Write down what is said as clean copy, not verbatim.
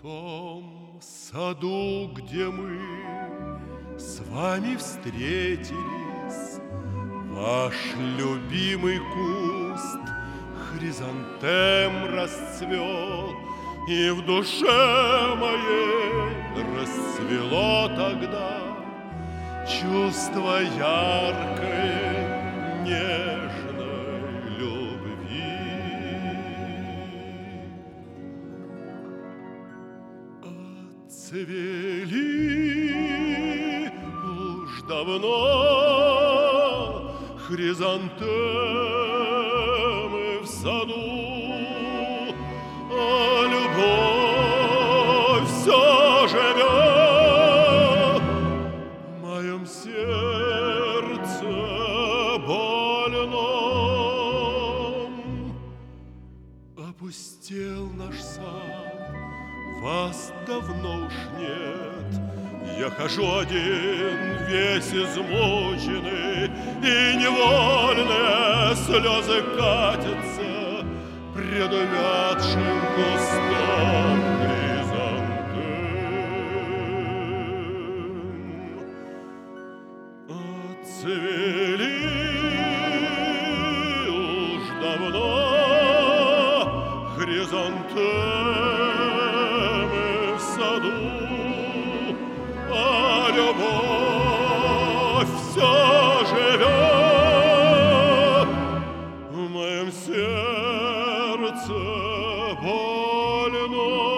том саду, где мы с вами встретились, ваш любимый куст хризантем расцвел, и в душе моей расцвело тогда чувство яркой, нежной любви. Отцвели уж давно хризантемы в саду, а любовь все живет в моем сердце больном. Опустел наш сад, вас давно уж нет. Я хожу один, весь измученный, и невольные слезы катятся пред увядшим кустом хризантем. Отцвели уж давно хризантемы в саду, а любовь все живет в моем сердце больном.